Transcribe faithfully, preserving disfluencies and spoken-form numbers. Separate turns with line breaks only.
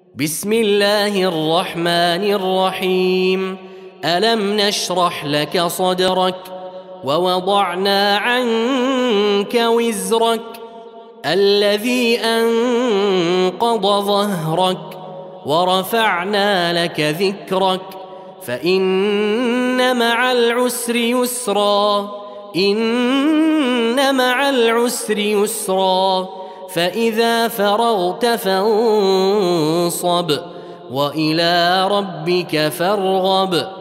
بسم الله الرحمن الرحيم. ألم نشرح لك صدرك ووضعنا عنك وزرك الذي أنقض ظهرك ورفعنا لك ذكرك فإن مع العسر يسرا إن مع العسر يسرا فإذا فرغت فانصب وإلى ربك فارغب.